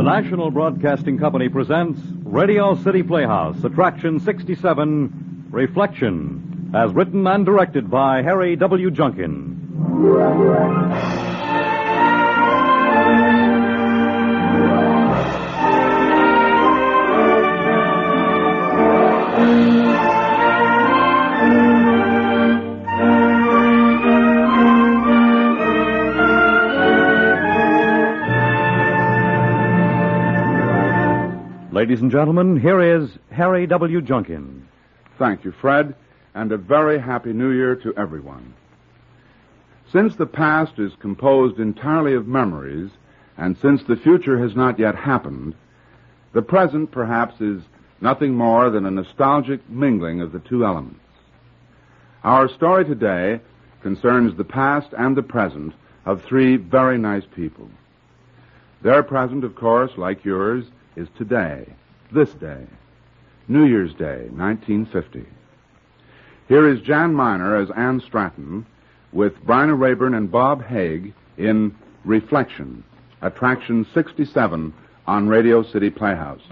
The National Broadcasting Company presents Radio City Playhouse, Attraction 67, Reflection, as written and directed by Harry W. Junkin. Ladies and gentlemen, here is Harry W. Junkin. Thank you, Fred, and a very happy New Year to everyone. Since the past is composed entirely of memories, and since the future has not yet happened, the present perhaps is nothing more than a nostalgic mingling of the two elements. Our story today concerns the past and the present of three very nice people. Their present, of course, like yours, is today, this day, New Year's Day, 1950. Here is Jan Miner as Ann Stratton with Bryna Raeburn and Bob Haig in Reflection, Attraction 67 on Radio City Playhouse.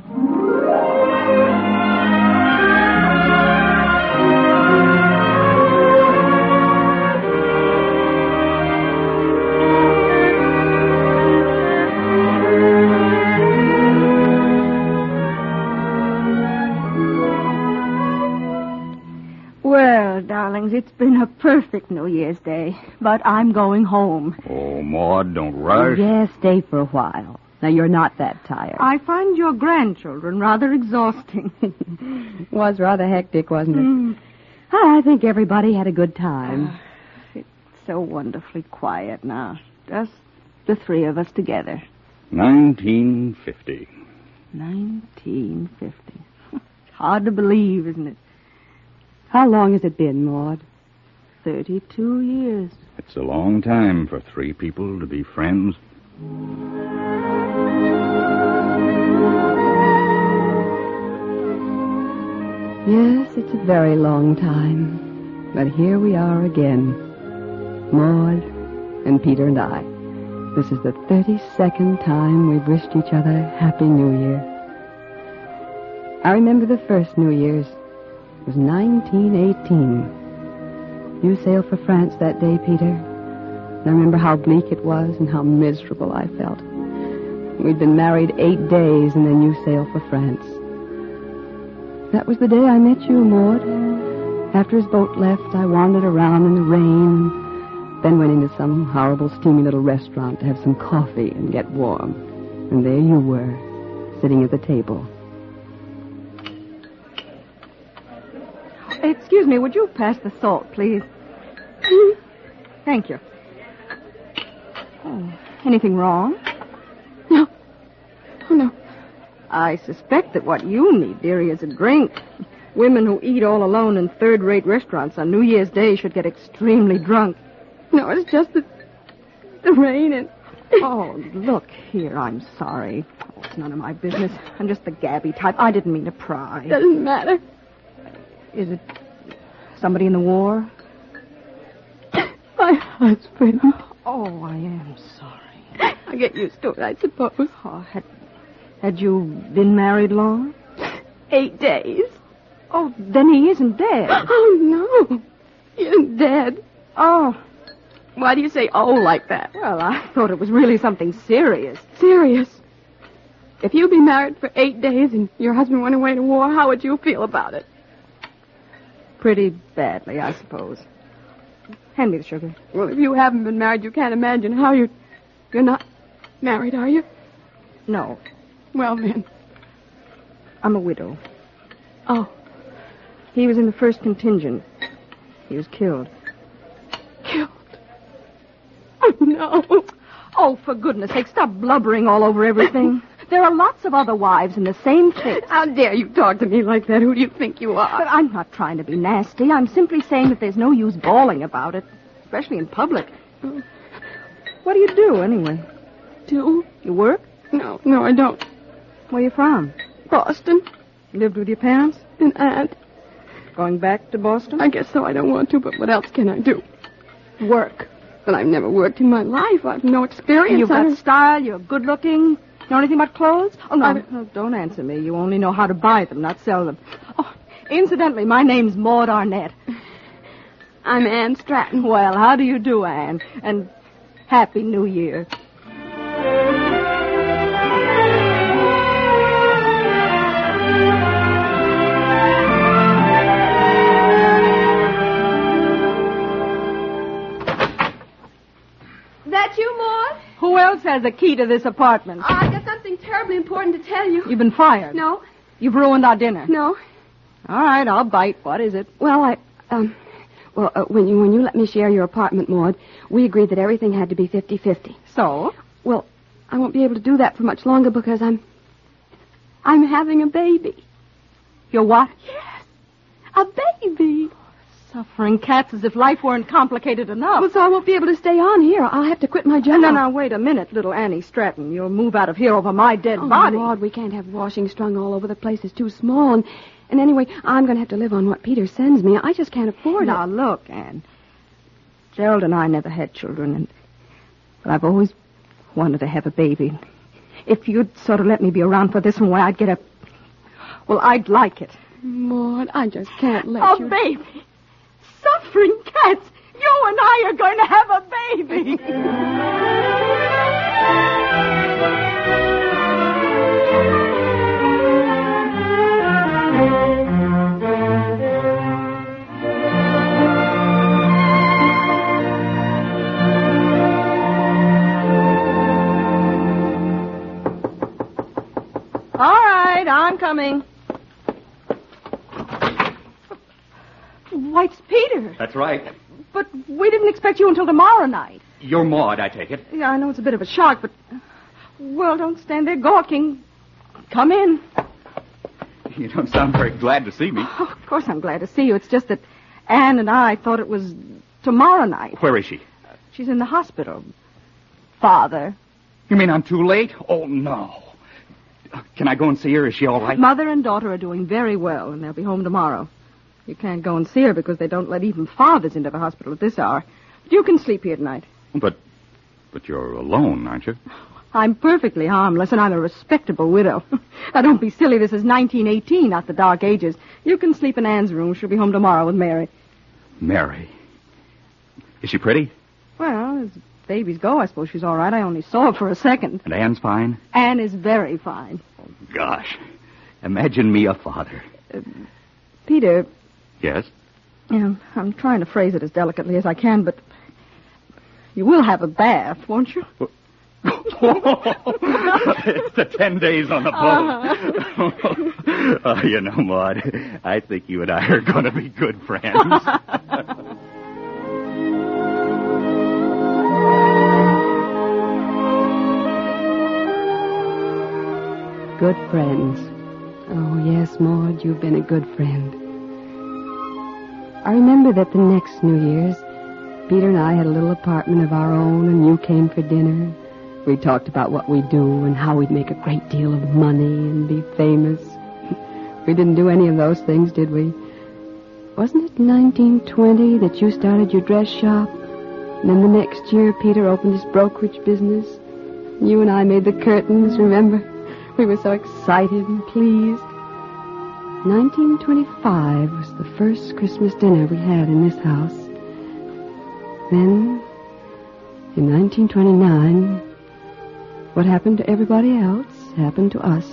It's been a perfect New Year's Day, but I'm going home. Oh, Maud, don't rush. Yes, stay for a while. Now, you're not that tired. I find your grandchildren rather exhausting. Was rather hectic, wasn't it? I think everybody had a good time. It's so wonderfully quiet now. Just the three of us together. 1950. 1950. Hard to believe, isn't it? How long has it been, Maud? 32 years. It's a long time for three people to be friends. Yes, it's a very long time. But here we are again. Maud and Peter and I. This is the 32nd time we've wished each other Happy New Year. I remember the first New Year's. It was 1918. You sailed for France that day, Peter. And I remember how bleak it was and how miserable I felt. We'd been married 8 days, and then you sailed for France. That was the day I met you, Maud. After his boat left, I wandered around in the rain, then went into some horrible, steamy little restaurant to have some coffee and get warm. And there you were, sitting at the table. Excuse me, would you pass the salt, please? Thank you. Oh, anything wrong? No. Oh, no. I suspect that what you need, dearie, is a drink. Women who eat all alone in third-rate restaurants on New Year's Day should get extremely drunk. No, it's just the rain and... Oh, look here, I'm sorry. Oh, it's none of my business. I'm just the gabby type. I didn't mean to pry. Doesn't matter. Is it somebody in the war? My husband. Oh, I am sorry. I'll get used to it, I suppose. Oh, had you been married long? 8 days. Oh, then he isn't dead. Oh, no. He isn't dead. Oh. Why do you say oh like that? Well, I thought it was really something serious. Serious? If you'd been married for 8 days and your husband went away to war, how would you feel about it? Pretty badly, I suppose. Hand me the sugar. Well, if you haven't been married, you can't imagine how you're not married, are you? No. Well, then. I'm a widow. Oh. He was in the first contingent. He was killed. Killed? Oh, no. Oh, for goodness sake, stop blubbering all over everything. There are lots of other wives in the same fix. How dare you talk to me like that? Who do you think you are? But I'm not trying to be nasty. I'm simply saying that there's no use bawling about it, especially in public. What do you do, anyway? Do? You work? No, I don't. Where you from? Boston. Lived with your parents? An aunt. Going back to Boston? I guess so. I don't want to, but what else can I do? Work. But I've never worked in my life. I've no experience. You've got style. You're good looking. Know anything about clothes? Oh, no, don't answer me. You only know how to buy them, not sell them. Oh, incidentally, my name's Maud Arnett. I'm Ann Stratton. Well, how do you do, Anne? And Happy New Year. That you, Maud? Who else has the key to this apartment? I got something terribly important to tell you. You've been fired. No. You've ruined our dinner. No. All right, I'll bite. What is it? Well, when you let me share your apartment, Maud, we agreed that everything had to be 50-50. So? Well, I won't be able to do that for much longer because I'm having a baby. You're what? Yes. A baby. Suffering cats as if life weren't complicated enough. Well, so I won't be able to stay on here. I'll have to quit my job. No, wait a minute, little Annie Stratton. You'll move out of here over my dead body. Maud, we can't have washing strung all over the place. It's too small. And anyway, I'm going to have to live on what Peter sends me. I just can't afford it. Now, look, Anne. Gerald and I never had children, but I've always wanted to have a baby. If you'd sort of let me be around for this one, why, I'd I'd like it. Maud, I just can't let you... A baby! Suffering cats! You and I are going to have a baby! All right, I'm coming. Why, it's Peter. That's right. But we didn't expect you until tomorrow night. You're Maud, I take it. Yeah, I know it's a bit of a shock, but... Well, don't stand there gawking. Come in. You don't sound very glad to see me. Oh, of course I'm glad to see you. It's just that Anne and I thought it was tomorrow night. Where is she? She's in the hospital. Father. You mean I'm too late? Oh, no. Can I go and see her? Is she all right? Mother and daughter are doing very well, and they'll be home tomorrow. You can't go and see her because they don't let even fathers into the hospital at this hour. But you can sleep here tonight. But you're alone, aren't you? I'm perfectly harmless, and I'm a respectable widow. Now, don't be silly. This is 1918, not the Dark Ages. You can sleep in Anne's room. She'll be home tomorrow with Mary. Mary? Is she pretty? Well, as babies go, I suppose she's all right. I only saw her for a second. And Anne's fine? Anne is very fine. Oh, gosh. Imagine me a father. Peter... Yes? Yeah, I'm trying to phrase it as delicately as I can, but you will have a bath, won't you? It's the 10 days on the boat. Oh, you know, Maud, I think you and I are going to be good friends. Good friends. Oh, yes, Maud, you've been a good friend. I remember that the next New Year's, Peter and I had a little apartment of our own, and you came for dinner. We talked about what we'd do and how we'd make a great deal of money and be famous. We didn't do any of those things, did we? Wasn't it 1920 that you started your dress shop? And then the next year, Peter opened his brokerage business. You and I made the curtains, remember? We were so excited and pleased. 1925 was the first Christmas dinner we had in this house. Then, in 1929, what happened to everybody else happened to us.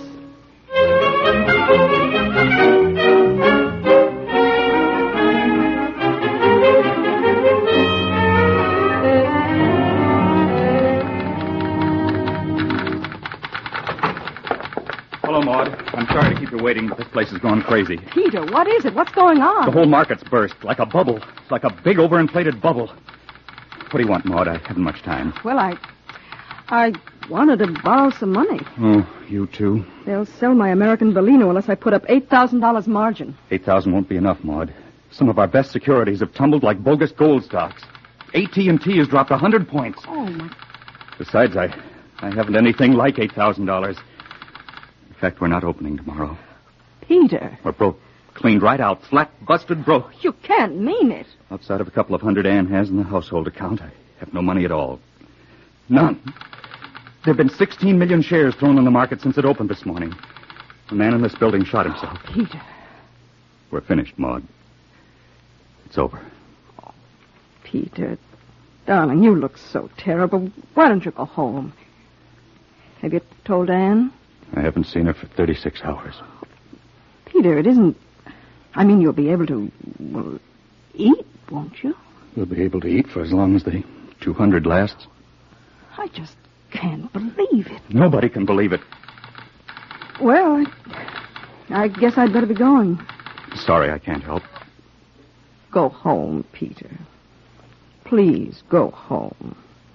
Hello, Maud. I'm sorry to keep you waiting, but this place is going crazy. Peter, what is it? What's going on? The whole market's burst, like a bubble. It's like a big overinflated bubble. What do you want, Maud? I haven't much time. Well, I wanted to borrow some money. Oh, you too? They'll sell my American Bellino unless I put up $8,000 margin. $8,000 won't be enough, Maud. Some of our best securities have tumbled like bogus gold stocks. AT&T has dropped 100 points. Oh, my... Besides, I haven't anything like $8,000. In fact, we're not opening tomorrow. Peter. We're broke. Cleaned right out. Flat, busted broke. You can't mean it. Outside of a couple of hundred Ann has in the household account, I have no money at all. None. There have been 16 million shares thrown on the market since it opened this morning. The man in this building shot himself. Oh, Peter. We're finished, Maud. It's over. Oh, Peter, darling, you look so terrible. Why don't you go home? Have you told Anne? I haven't seen her for 36 hours. Peter, it isn't... I mean, you'll be able to, well, eat, won't you? We'll be able to eat for as long as the 200 lasts. I just can't believe it. Nobody can believe it. Well, I guess I'd better be going. Sorry, I can't help. Go home, Peter. Please, go home.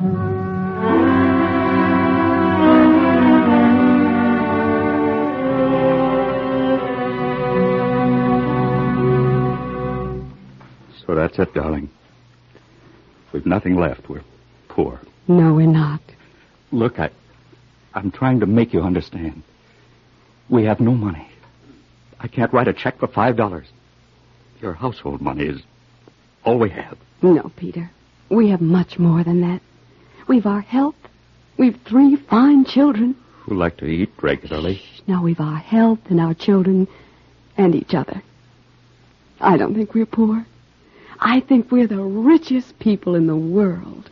So that's it, darling. We've nothing left. We're poor. No, we're not. Look, I'm trying to make you understand. We have no money. I can't write a check for $5. Your household money is all we have. No, Peter. We have much more than that. We've our health. We've 3 fine children. Who like to eat regularly. Now we've our health and our children and each other. I don't think we're poor. I think we're the richest people in the world.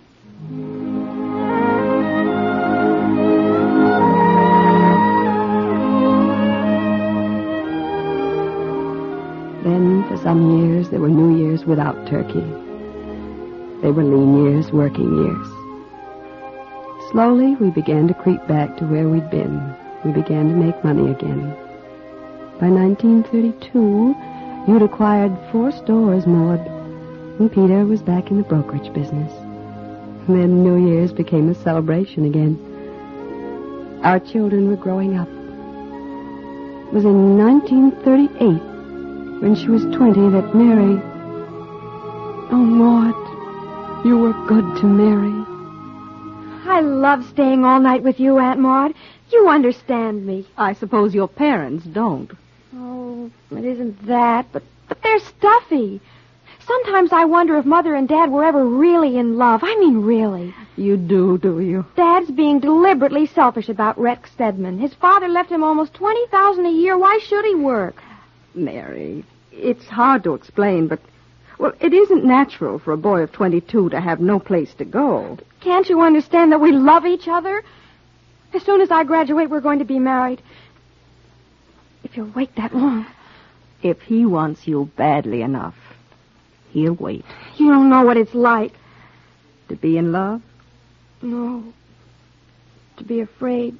Then, for some years, there were New Years without turkey. They were lean years, working years. Slowly, we began to creep back to where we'd been. We began to make money again. By 1932, you'd acquired 4 stores, Maud, and Peter was back in the brokerage business. And then New Year's became a celebration again. Our children were growing up. It was in 1938, when she was 20, that Mary... Oh, Maud, you were good to Mary. I love staying all night with you, Aunt Maud. You understand me. I suppose your parents don't. Oh, it isn't that, but they're stuffy. Sometimes I wonder if Mother and Dad were ever really in love. I mean, really. You do you? Dad's being deliberately selfish about Rex Stedman. His father left him almost $20,000 a year. Why should he work? Mary, it's hard to explain, but, well, it isn't natural for a boy of 22 to have no place to go. Can't you understand that we love each other? As soon as I graduate, we're going to be married. If you'll wait that long. If he wants you badly enough, he'll wait. You don't know what it's like. To be in love? No. To be afraid.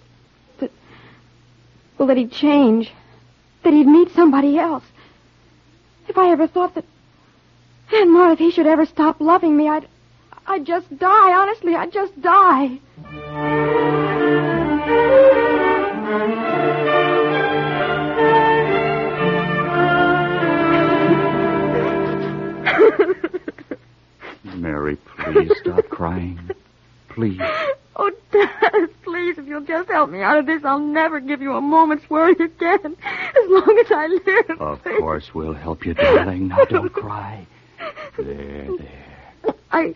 That he'd change. That he'd meet somebody else. If I ever thought that... Aunt Maud, if he should ever stop loving me, I'd just die. Honestly, I'd just die. Mary, please stop crying. Please. Oh, Dad, please, if you'll just help me out of this, I'll never give you a moment's worry again. As long as I live. Of course we'll help you, darling. Now, don't cry. There. I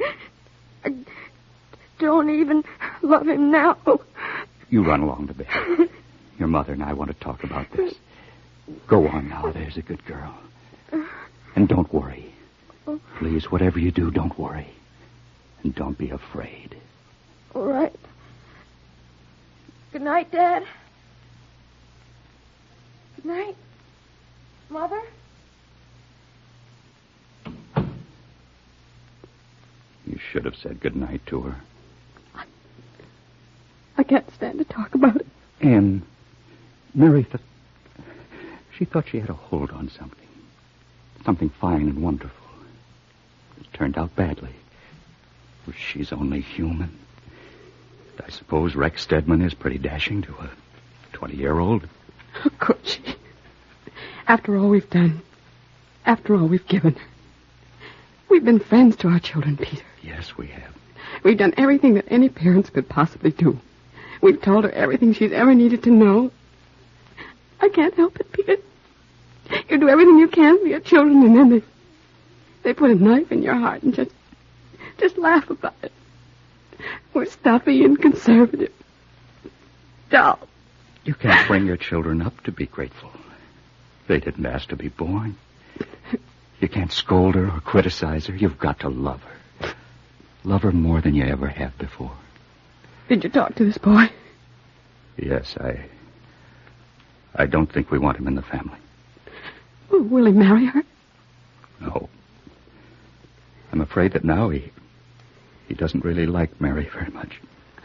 don't even love him now. You run along to bed. Your mother and I want to talk about this. Go on now, there's a good girl. And don't worry. Please, whatever you do, don't worry. And don't be afraid. All right. Good night, Dad. Good night, Mother. You should have said good night to her. I can't stand to talk about it. And Mary she thought she had a hold on something. Something fine and wonderful. It turned out badly. Well, she's only human. I suppose Rex Stedman is pretty dashing to a 20-year-old. How could she? After all we've done. After all we've given. We've been friends to our children, Peter. Yes, we have. We've done everything that any parents could possibly do. We've told her everything she's ever needed to know. I can't help it, Peter. You do everything you can for your children, and then they put a knife in your heart and just laugh about it. We're stuffy and conservative. doll. You can't bring your children up to be grateful. They didn't ask to be born. You can't scold her or criticize her. You've got to love her. Love her more than you ever have before. Did you talk to this boy? Yes, I don't think we want him in the family. Will he marry her? No. I'm afraid that now he doesn't really like Mary very much.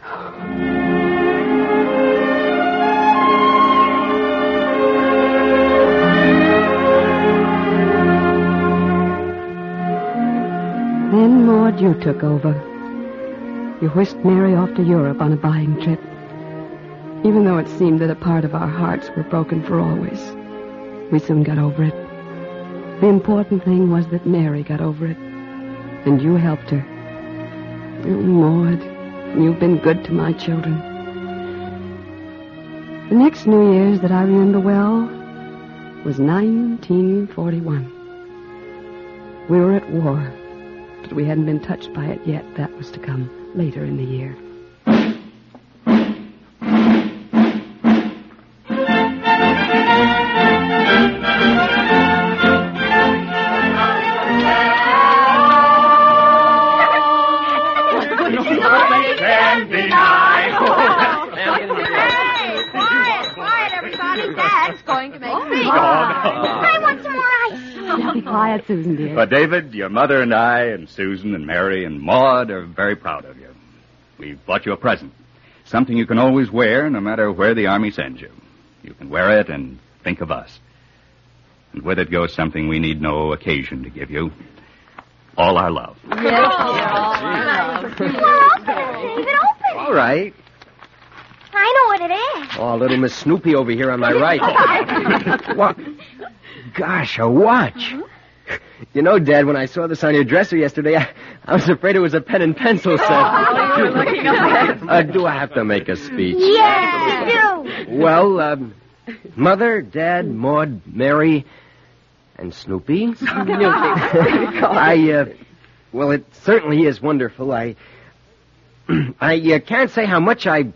Then, Maud, you took over. You whisked Mary off to Europe on a buying trip. Even though it seemed that a part of our hearts were broken for always, we soon got over it. The important thing was that Mary got over it, and you helped her. Oh, Maud, you've been good to my children. The next New Year's that I remember well was 1941. We were at war, but we hadn't been touched by it yet. That was to come later in the year. Quiet, Susan, dear. But, David, your mother and I and Susan and Mary and Maud are very proud of you. We've bought you a present. Something you can always wear no matter where the Army sends you. You can wear it and think of us. And with it goes something we need no occasion to give you. All our love. Well, open it. All right. I know what it is. Oh, little Miss Snoopy over here on my right. What? Gosh, a watch. You know, Dad, when I saw this on your dresser yesterday, I was afraid it was a pen and pencil set. You were looking up. Do I have to make a speech? Yes, you do. Well, Mother, Dad, Maud, Mary, and Snoopy. Well, it certainly is wonderful. I can't say how much I...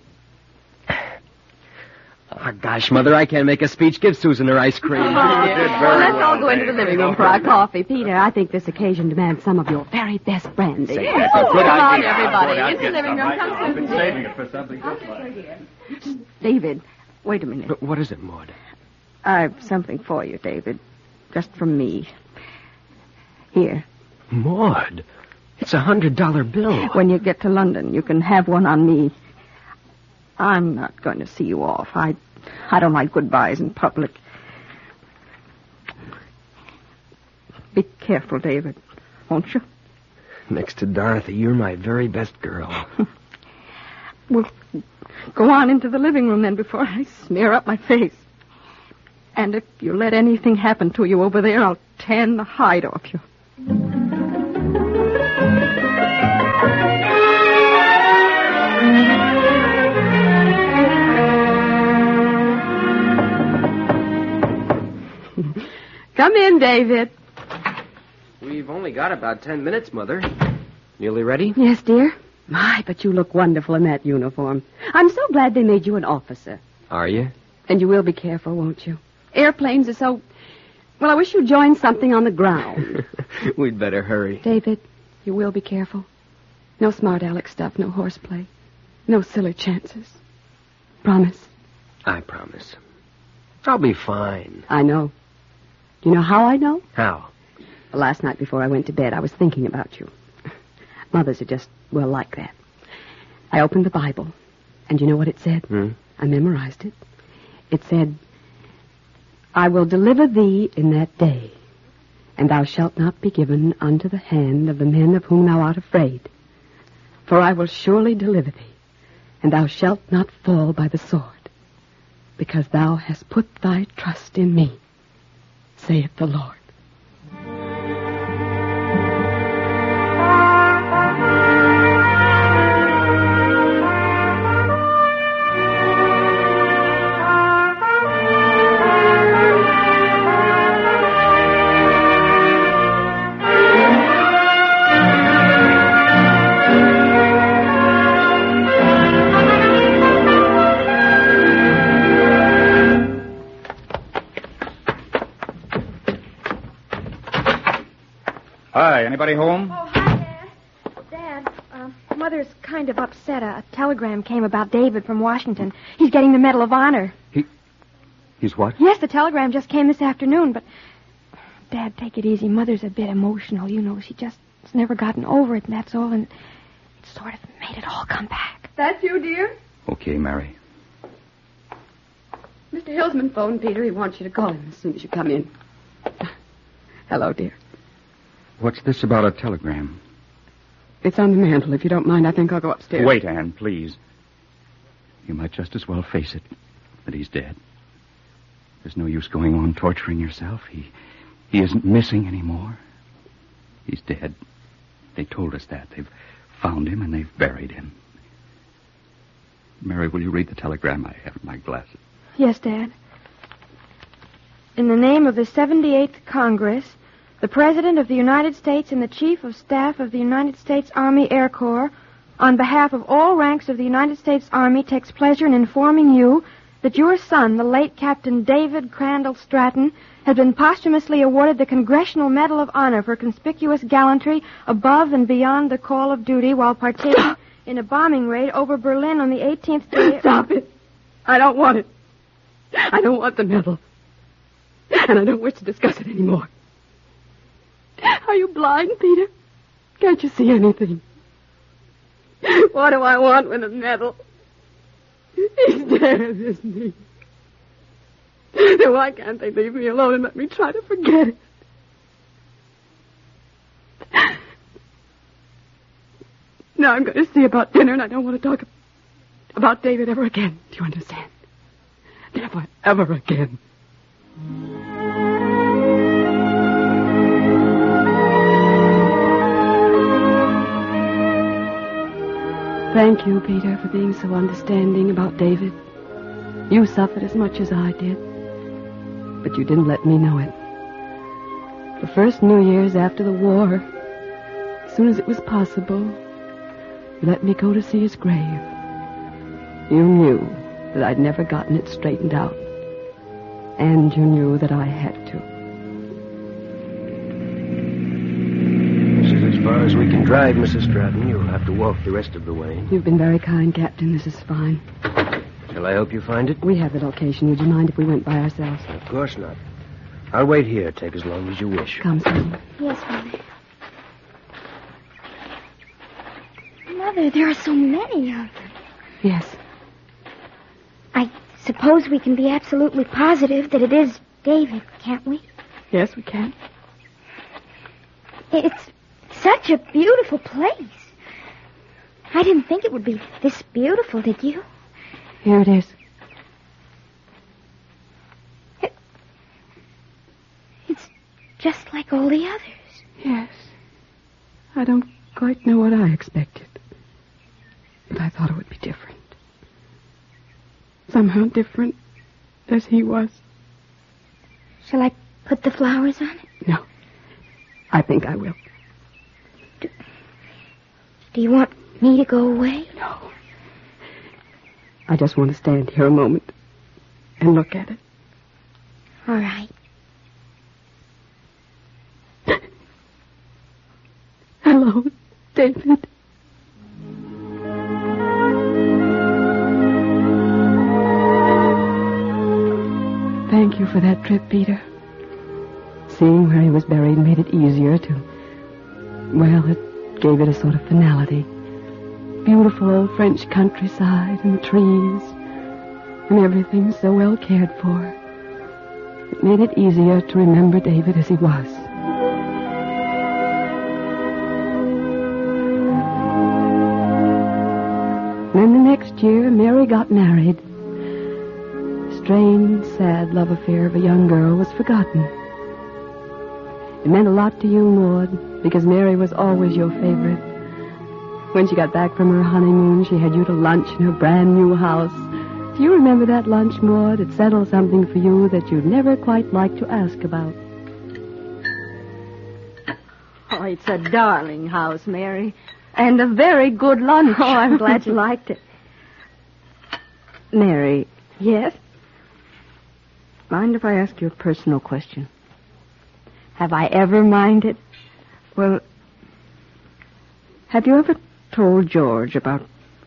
Oh, gosh, Mother, I can't make a speech. Give Susan her ice cream. Let's all go into the living room for our coffee. Peter, I think this occasion demands some of your very best brandy. That's a Come good on, idea. everybody. Into the living room. Come, I've been Susan. saving it for something just like David, wait a minute. What is it, Maud? I've something for you, David. Just from me. Here. Maud, it's $100 bill. When you get to London, you can have one on me. I'm not going to see you off. I don't like goodbyes in public. Be careful, David, won't you? Next to Dorothy, you're my very best girl. Well, go on into the living room then before I smear up my face. And if you let anything happen to you over there, I'll tan the hide off you. Come in, David. We've only got about 10 minutes, Mother. Nearly ready? Yes, dear. My, but you look wonderful in that uniform. I'm so glad they made you an officer. Are you? And you will be careful, won't you? Airplanes are so... Well, I wish you'd join something on the ground. We'd better hurry. David, you will be careful. No smart aleck stuff, no horseplay. No silly chances. Promise? I promise. I'll be fine. I know. Do you know how I know? How? Well, last night before I went to bed, I was thinking about you. Mothers are just, well, like that. I opened the Bible, and you know what it said? I memorized it. It said, I will deliver thee in that day, and thou shalt not be given unto the hand of the men of whom thou art afraid. For I will surely deliver thee, and thou shalt not fall by the sword, because thou hast put thy trust in me, saith the Lord. Hi. Anybody home? Oh, hi, Dad. Dad, Mother's kind of upset. A telegram came about David from Washington. He's getting the Medal of Honor. He's what? Yes, the telegram just came this afternoon, but... Dad, take it easy. Mother's a bit emotional. You know, she just has never gotten over it, and that's all, and it sort of made it all come back. That's you, dear? Okay, Mary. Mr. Hillsman phoned Peter. He wants you to call him as soon as you come in. Hello, dear. What's this about a telegram? It's on the mantel. If you don't mind, I think I'll go upstairs. Wait, Anne, please. You might just as well face it, that he's dead. There's no use going on torturing yourself. He isn't missing anymore. He's dead. They told us that. They've found him and they've buried him. Mary, will you read the telegram I have in my glasses? Yes, Dad. In the name of the 78th Congress, the President of the United States and the Chief of Staff of the United States Army Air Corps, on behalf of all ranks of the United States Army, takes pleasure in informing you that your son, the late Captain David Crandall Stratton, has been posthumously awarded the Congressional Medal of Honor for conspicuous gallantry above and beyond the call of duty while partaking in a bombing raid over Berlin on the 18th day... Stop it. I don't want it. I don't want the medal. And I don't wish to discuss it anymore. Are you blind, Peter? Can't you see anything? What do I want with a medal? He's dead, isn't he? Then why can't they leave me alone and let me try to forget it? Now I'm going to see about dinner, and I don't want to talk about David ever again. Do you understand? Never, ever again. Thank you, Peter, for being so understanding about David. You suffered as much as I did, but you didn't let me know it. The first New Year's after the war, as soon as it was possible, you let me go to see his grave. You knew that I'd never gotten it straightened out, and you knew that I had to. This is as far as we can drive, Mrs. Stratton. You'll have to walk the rest of the way. You've been very kind, Captain. This is fine. Shall I help you find it? We have the location. Would you mind if we went by ourselves? Of course not. I'll wait here. Take as long as you wish. Come, son. Yes, Mother. Mother, there are so many of them. Yes. I suppose we can be absolutely positive that it is David, can't we? Yes, we can. It's such a beautiful place. I didn't think it would be this beautiful, did you? Here it is. It's just like all the others. Yes. I don't quite know what I expected. But I thought it would be different. Somehow different as he was. Shall I put the flowers on it? No. I think I will. Do you want me to go away? No. I just want to stand here a moment and look at it. All right. Hello, David. Thank you for that trip, Peter. Seeing where he was buried made it easier to... Well, it gave it a sort of finality. Beautiful old French countryside and trees and everything so well cared for. It made it easier to remember David as he was. Then the next year, Mary got married. The strange, sad love affair of a young girl was forgotten. It meant a lot to you, Maud, because Mary was always your favorite. When she got back from her honeymoon, she had you to lunch in her brand new house. Do you remember that lunch, Maud? It settled something for you that you'd never quite like to ask about. Oh, it's a darling house, Mary. And a very good lunch. Oh, I'm glad you liked it. Mary, Yes? mind if I ask you a personal question? Have I ever minded? Well, have you ever told George about,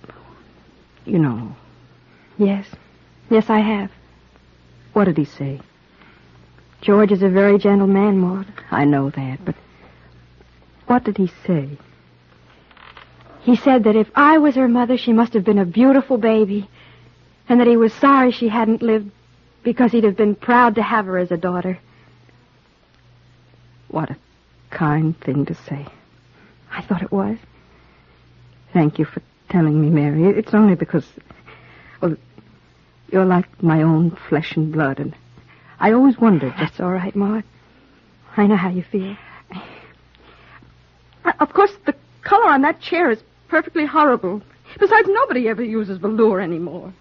Yes. Yes, I have. What did he say? George is a very gentle man, Maud. I know that, but what did he say? He said that if I was her mother, she must have been a beautiful baby, and that he was sorry she hadn't lived because he'd have been proud to have her as a daughter. What a kind thing to say. I thought it was. Thank you for telling me, Mary. It's only because, well, you're like my own flesh and blood, and I always wondered. That's all right, Maud. I know how you feel. Of course, the color on that chair is perfectly horrible. Besides, nobody ever uses velour anymore.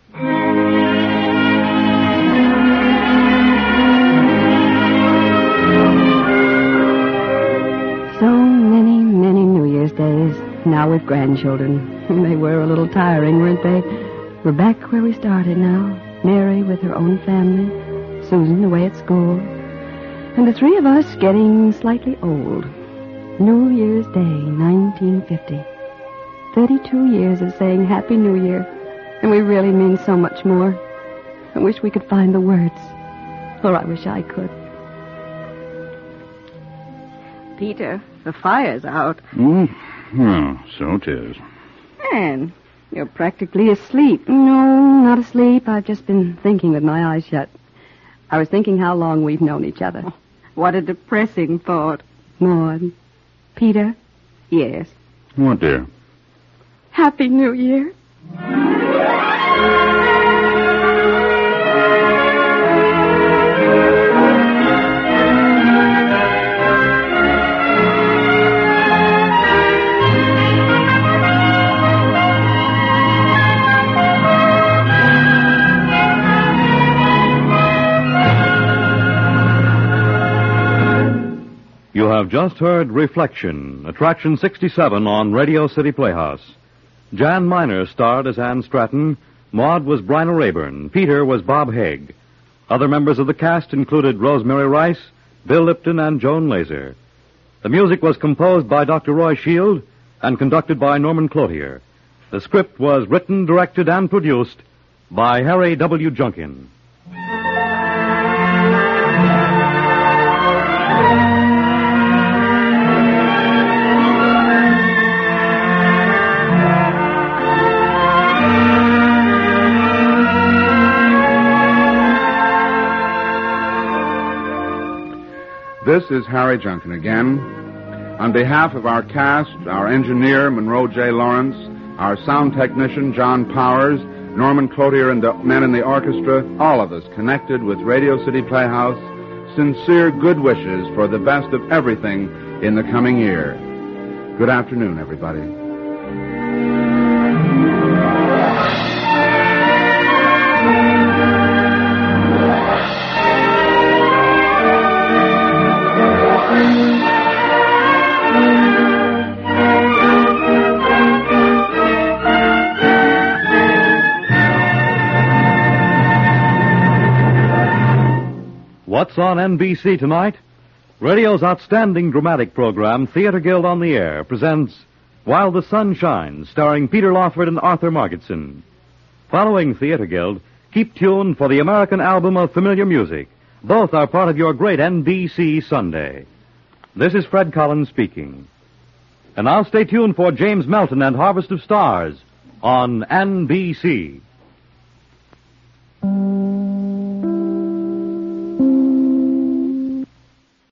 So many, many New Year's days, now with grandchildren. They were a little tiring, weren't they? We're back where we started now. Mary with her own family, Susan away at school, and the three of us getting slightly old. New Year's Day, 1950. 32 years of saying Happy New Year, and we really mean so much more. I wish we could find the words, or I wish I could. Peter, the fire's out. So it is. Man, you're practically asleep. No, not asleep. I've just been thinking with my eyes shut. I was thinking how long we've known each other. What a depressing thought. Maud. Peter? Yes. What, dear? Happy New Year. You have just heard Reflection, Attraction 67 on Radio City Playhouse. Jan Miner starred as Ann Stratton, Maud was Bryna Rayburn, Peter was Bob Haig. Other members of the cast included Rosemary Rice, Bill Lipton, and Joan Laser. The music was composed by Dr. Roy Shield and conducted by Norman Cloutier. The script was written, directed, and produced by Harry W. Junkin. This is Harry Junkin again. On behalf of our cast, our engineer, Monroe J. Lawrence, our sound technician, John Powers, Norman Cloutier, and the men in the orchestra, all of us connected with Radio City Playhouse, sincere good wishes for the best of everything in the coming year. Good afternoon, everybody. What's on NBC tonight? Radio's outstanding dramatic program, Theater Guild on the Air, presents While the Sun Shines, starring Peter Lawford and Arthur Margetson. Following Theater Guild, keep tuned for the American Album of Familiar Music. Both are part of your great NBC Sunday. This is Fred Collins speaking. And now stay tuned for James Melton and Harvest of Stars on NBC.